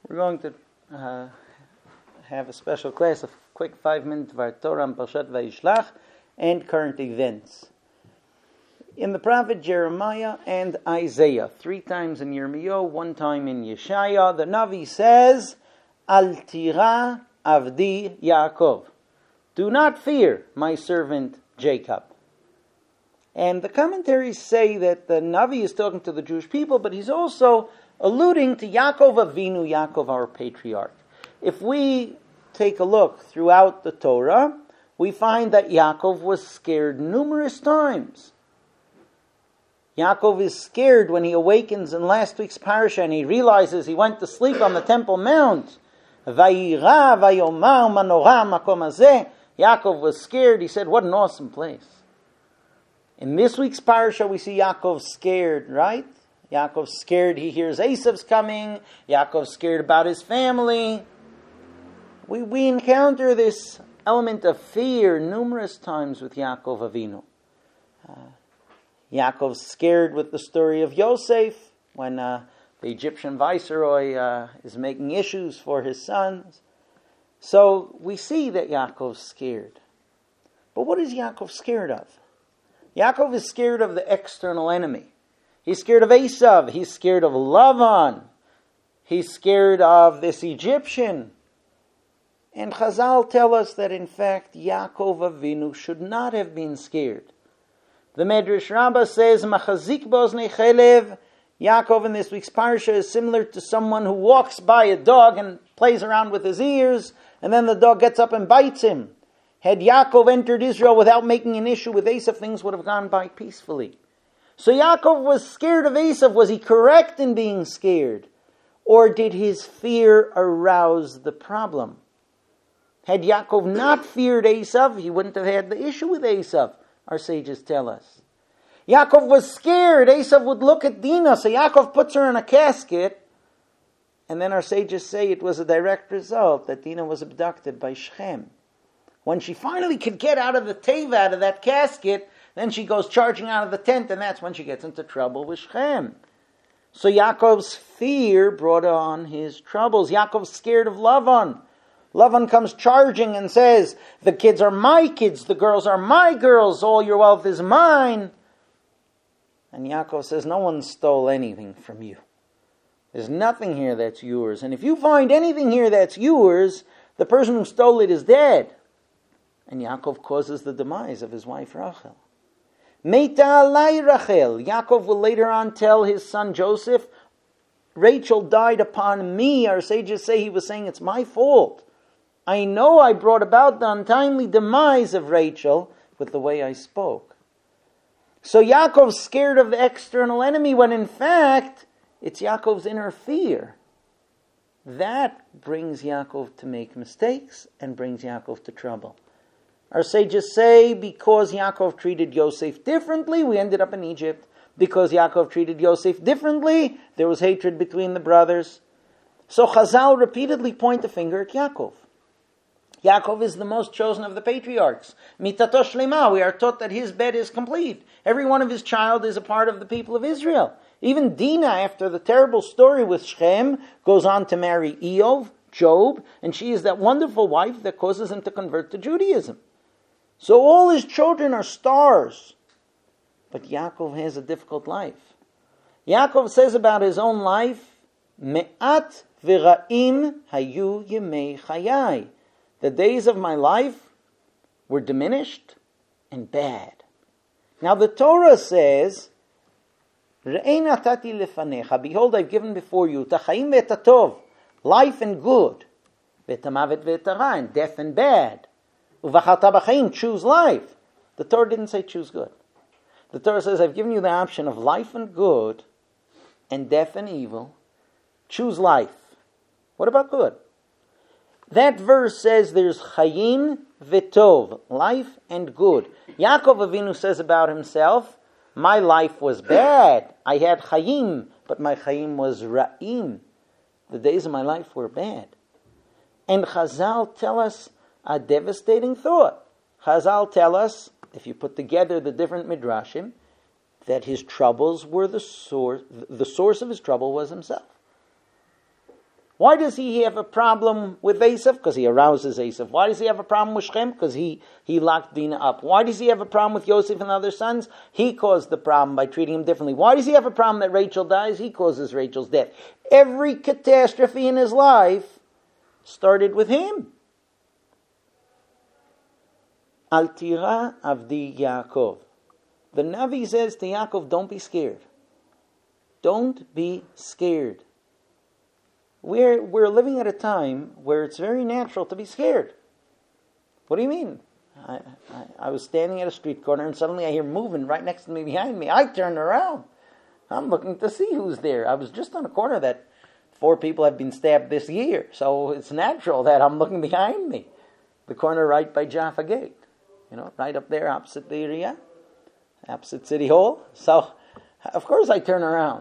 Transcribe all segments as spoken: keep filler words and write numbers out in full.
We're going to uh, have a special class, a quick five-minute Dvar Torah on Parshat Vayishlach and current events. In the prophet Jeremiah and Isaiah, three times in Yirmiyahu, one time in Yeshaya, the Navi says, Al tira avdi Yaakov. Do not fear my servant Jacob. And the commentaries say that the Navi is talking to the Jewish people, but he's also alluding to Yaakov Avinu, Yaakov our patriarch. If we take a look throughout the Torah, we find that Yaakov was scared numerous times. Yaakov is scared when he awakens in last week's parasha and he realizes he went to sleep on the Temple Mount. Vayira vayomar manora makom hazeh. Yaakov was scared. He said, what an awesome place. In this week's parasha, we see Yaakov scared, right? Yaakov's scared he hears Esav's coming. Yaakov's scared about his family. We, we encounter this element of fear numerous times with Yaakov Avinu. Uh, Yaakov's scared with the story of Yosef when uh, the Egyptian viceroy uh, is making issues for his sons. So we see that Yaakov's scared. But what is Yaakov scared of? Yaakov is scared of the external enemy. He's scared of Esav. He's scared of Lavan. He's scared of this Egyptian. And Chazal tell us that in fact Yaakov Avinu should not have been scared. The Medrash Rabbah says, Machazik b'oznei chelev. Yaakov in this week's parsha is similar to someone who walks by a dog and plays around with his ears, and then the dog gets up and bites him. Had Yaakov entered Israel without making an issue with Esav, things would have gone by peacefully. So Yaakov was scared of Esav. Was he correct in being scared? Or did his fear arouse the problem? Had Yaakov not feared Esav, he wouldn't have had the issue with Esav, our sages tell us. Yaakov was scared. Esav would look at Dinah, so Yaakov puts her in a casket. And then our sages say it was a direct result that Dinah was abducted by Shechem. When she finally could get out of the teva, out of that casket, then she goes charging out of the tent, and that's when she gets into trouble with Shechem. So Yaakov's fear brought on his troubles. Yaakov's scared of Lavan. Lavan comes charging and says, the kids are my kids, the girls are my girls, all your wealth is mine. And Yaakov says, no one stole anything from you. There's nothing here that's yours. And if you find anything here that's yours, the person who stole it is dead. And Yaakov causes the demise of his wife Rachel. Meita alai Rachel. Yaakov will later on tell his son Joseph, Rachel died upon me. Our sages say he was saying it's my fault. I know I brought about the untimely demise of Rachel with the way I spoke. So Yaakov's scared of the external enemy when in fact it's Yaakov's inner fear. That brings Yaakov to make mistakes and brings Yaakov to trouble. Our sages say because Yaakov treated Yosef differently, we ended up in Egypt. Because Yaakov treated Yosef differently, there was hatred between the brothers. So Chazal repeatedly point the finger at Yaakov. Yaakov is the most chosen of the patriarchs. Mitato shlema, we are taught that his bed is complete. Every one of his child is a part of the people of Israel. Even Dinah, after the terrible story with Shechem, goes on to marry Eov, Job, and she is that wonderful wife that causes him to convert to Judaism. So all his children are stars. But Yaakov has a difficult life. Yaakov says about his own life, Me'at v'ra'im hayu yemei chayai. The days of my life were diminished and bad. Now the Torah says, Re'ei natati lefanecha. Behold, I've given before you tachaim ve'tatov, life and good, ve'tamavet ve'tara, and death and bad. Uvachalta b'chaim, choose life. The Torah didn't say choose good. The Torah says, I've given you the option of life and good and death and evil. Choose life. What about good? That verse says there's chayim v'tov, life and good. Yaakov Avinu says about himself, my life was bad. I had chayim, but my chayim was ra'im. The days of my life were bad. And Chazal tell us a devastating thought. Chazal tell us, if you put together the different midrashim, that his troubles were the source, the source of his trouble was himself. Why does he have a problem with Esav? Because he arouses Esav. Why does he have a problem with Shem? Because he, he locked Dinah up. Why does he have a problem with Yosef and the other sons? He caused the problem by treating him differently. Why does he have a problem that Rachel dies? He causes Rachel's death. Every catastrophe in his life started with him. Al tira avdi Yaakov. The Navi says to Yaakov, don't be scared. Don't be scared. We're, we're living at a time where it's very natural to be scared. What do you mean? I, I, I was standing at a street corner and suddenly I hear moving right next to me, behind me. I turn around. I'm looking to see who's there. I was just on a corner that four people have been stabbed this year. So it's natural that I'm looking behind me. The corner right by Jaffa Gate. You know, right up there opposite the area, opposite City Hall. So, of course I turn around.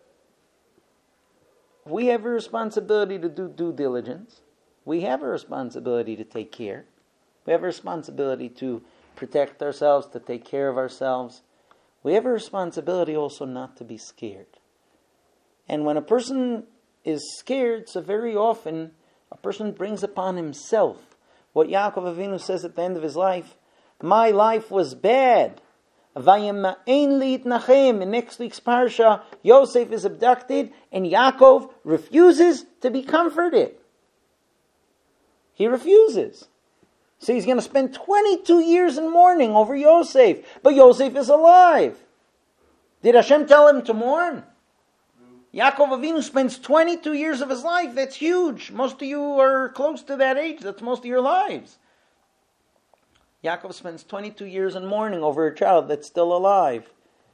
We have a responsibility to do due diligence. We have a responsibility to take care. We have a responsibility to protect ourselves, to take care of ourselves. We have a responsibility also not to be scared. And when a person is scared, so very often a person brings upon himself what Yaakov Avinu says at the end of his life, my life was bad. In next week's parsha, Yosef is abducted and Yaakov refuses to be comforted. He refuses. So he's going to spend twenty-two years in mourning over Yosef. But Yosef is alive. Did Hashem tell him to mourn? Yaakov Avinu spends twenty-two years of his life. That's huge. Most of you are close to that age. That's most of your lives. Yaakov spends twenty-two years in mourning over a child that's still alive.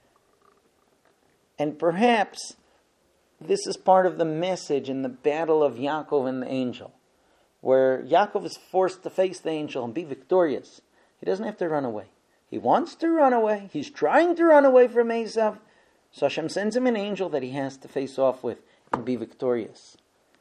And perhaps this is part of the message in the battle of Yaakov and the angel, where Yaakov is forced to face the angel and be victorious. He doesn't have to run away. He wants to run away. He's trying to run away from Esav. So Hashem sends him an angel that he has to face off with and be victorious.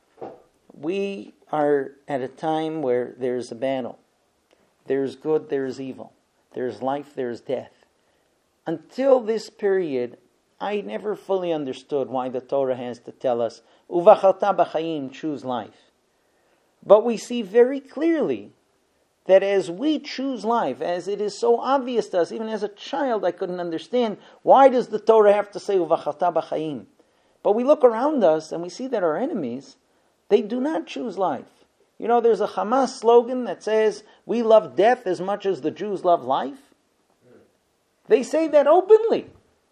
We are at a time where there's a battle. There's good, there's evil. There's life, there's death. Until this period, I never fully understood why the Torah has to tell us, Uvachalta b'chayim, choose life. But we see very clearly that as we choose life, as it is so obvious to us, even as a child I couldn't understand, why does the Torah have to say, Uvachalta b'chayim? But we look around us and we see that our enemies, they do not choose life. You know, there's a Hamas slogan that says, we love death as much as the Jews love life. They say that openly.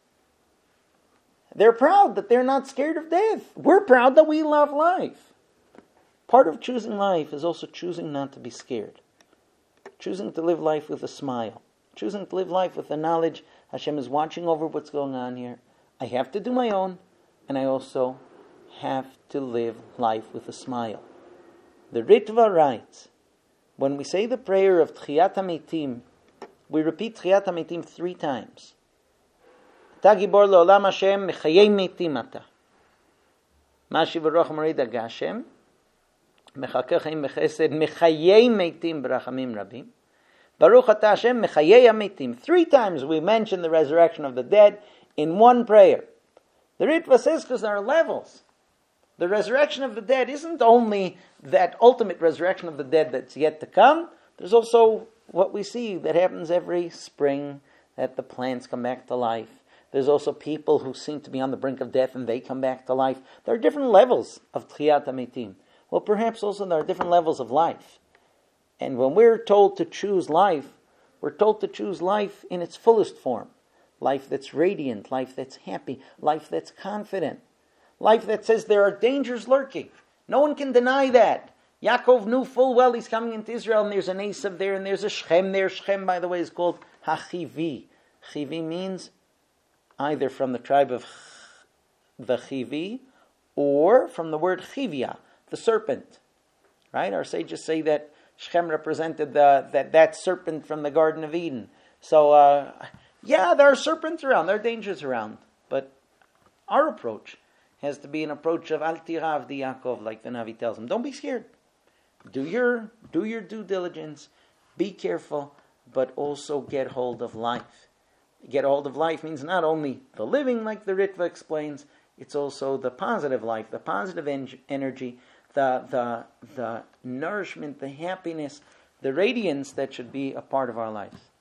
They're proud that they're not scared of death. We're proud that we love life. Part of choosing life is also choosing not to be scared. Choosing to live life with a smile. Choosing to live life with the knowledge Hashem is watching over what's going on here. I have to do my own, and I also have to live life with a smile. The Ritva writes, when we say the prayer of Tchiyat HaMeitim, we repeat Tchiyat HaMeitim three times. Ta gibor le'olam Hashem, mechayei meitim ata. Mashi v'roch morida Gashem, mechakeh chaim b'chesed, mechayei meitim b'rachamim rabim. Baruch ata Hashem, mechayei ha'meitim. Three times we mention the resurrection of the dead in one prayer. The Ritva says because there are levels. The resurrection of the dead isn't only that ultimate resurrection of the dead that's yet to come. There's also what we see that happens every spring, that the plants come back to life. There's also people who seem to be on the brink of death and they come back to life. There are different levels of Tchiyat HaMeitim. Well, perhaps also there are different levels of life. And when we're told to choose life, we're told to choose life in its fullest form. Life that's radiant, life that's happy, life that's confident. Life that says there are dangers lurking. No one can deny that. Yaakov knew full well he's coming into Israel and there's an Esav there and there's a Shechem there. Shechem, by the way, is called HaChivi. Chivi means either from the tribe of the Chivi or from the word Chivia, the serpent. Right? Our sages say that Shechem represented the, that, that serpent from the Garden of Eden. So, uh, yeah, there are serpents around, there are dangers around. But our approach has to be an approach of Al Tirav di Yaakov, like the Navi tells him. Don't be scared. Do your, do your due diligence. Be careful, but also get hold of life. Get hold of life means not only the living, like the Ritva explains, it's also the positive life, the positive en- energy, the, the, the nourishment, the happiness, the radiance that should be a part of our lives.